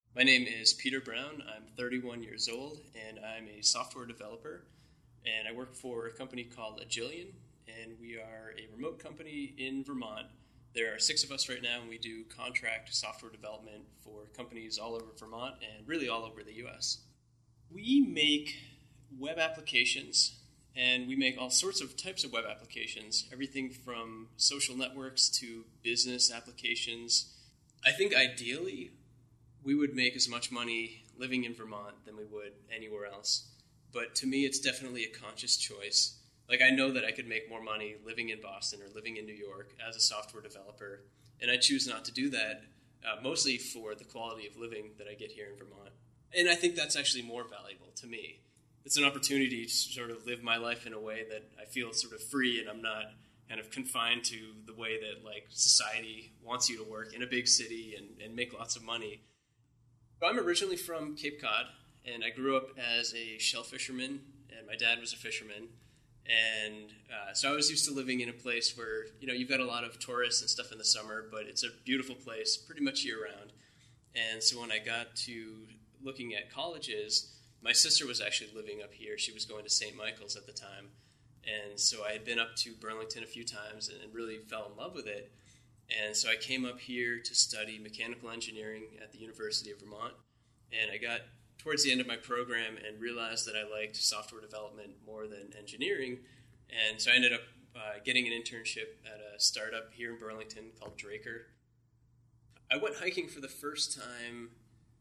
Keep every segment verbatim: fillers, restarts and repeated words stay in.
My name is Peter Brown. I'm thirty-one years old, and I'm a software developer. And I work for a company called Agilion, and we are a remote company in Vermont. There are six of us right now, and we do contract software development for companies all over Vermont and really all over the U S. We make web applications, and we make all sorts of types of web applications, everything from social networks to business applications. I think ideally, we would make as much money living in Vermont than we would anywhere else. But to me, it's definitely a conscious choice. Like, I know that I could make more money living in Boston or living in New York as a software developer, and I choose not to do that, uh, mostly for the quality of living that I get here in Vermont. And I think that's actually more valuable to me. It's an opportunity to sort of live my life in a way that I feel sort of free, and I'm not kind of confined to the way that, like, society wants you to work in a big city and, and make lots of money. I'm originally from Cape Cod, and I grew up as a shell fisherman, and my dad was a fisherman. And uh, so I was used to living in a place where, you know, you've got a lot of tourists and stuff in the summer, but it's a beautiful place pretty much year-round. And so when I got to looking at colleges, my sister was actually living up here. She was going to Saint Michael's at the time. And so I had been up to Burlington a few times and really fell in love with it. And so I came up here to study mechanical engineering at the University of Vermont. And I got towards the end of my program and realized that I liked software development more than engineering. And so I ended up uh, getting an internship at a startup here in Burlington called Draker. I went hiking for the first time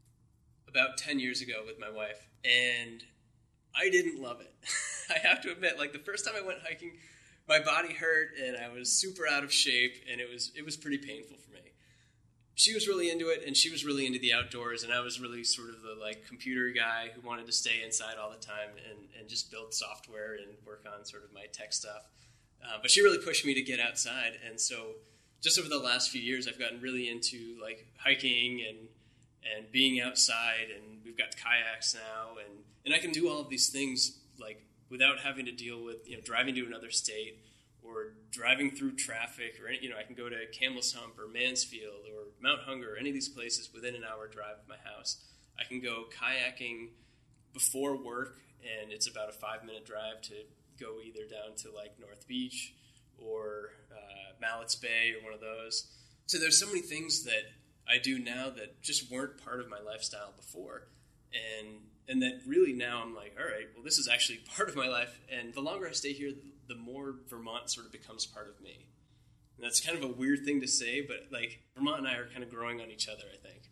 about ten years ago with my wife, and I didn't love it. I have to admit, like, the first time I went hiking, my body hurt and I was super out of shape, and it was it was pretty painful for me. She was really into it, and she was really into the outdoors, and I was really sort of the, like, computer guy who wanted to stay inside all the time and, and just build software and work on sort of my tech stuff. Uh, but she really pushed me to get outside, and so just over the last few years, I've gotten really into, like, hiking and and being outside, and we've got kayaks now, and, and I can do all of these things, like, without having to deal with, you know, driving to another state or driving through traffic, or, you know, I can go to Campbell's Hump or Mansfield or Mount Hunger, any of these places within an hour drive of my house. I can go kayaking before work, and it's about a five-minute drive to go either down to, like, North Beach or uh, Mallett's Bay or one of those. So there's so many things that I do now that just weren't part of my lifestyle before. And and that really now I'm like, all right, well, this is actually part of my life. And the longer I stay here, the more Vermont sort of becomes part of me. And that's kind of a weird thing to say, but, like, Vermont and I are kind of growing on each other, I think.